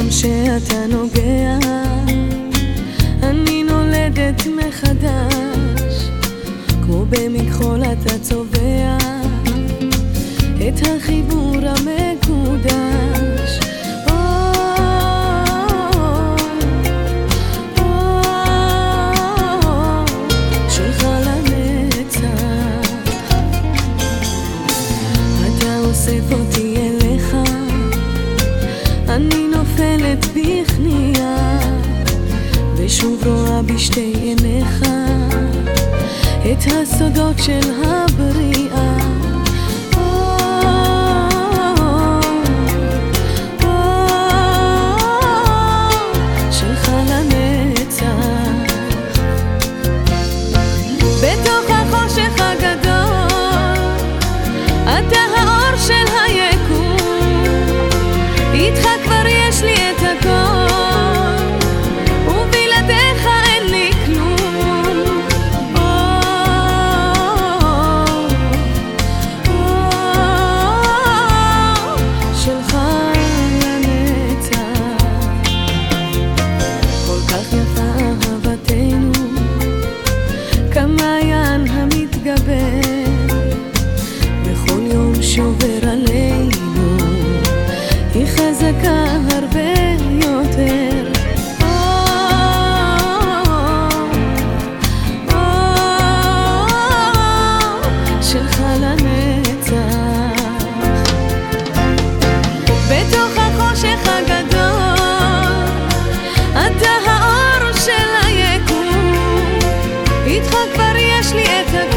שאתה נוגע אני נולדת מחדש, כמו במכחול אתה צובע את החיבור המקודש. שלך לנצח, אתה אוסף אותי אליך, אני נופלת בכניעה, ושוב רואה בשתי עיניך את הסודות של הבריאה. שלך לנצח, בתוך החושך הגדול אתה האור של היקום, איתך כבר יש לי את הכל, ובלעדיך אין לי כלום. שלך לנצח, כל כך יפה אהבתנו כמעיין המתגבר, בכל יום שובר עלינו היא חזקה הרבה יותר. שלך לנצח, בתוך החושך הגדול אתה האור של היקום, איתך כבר יש לי את הכל,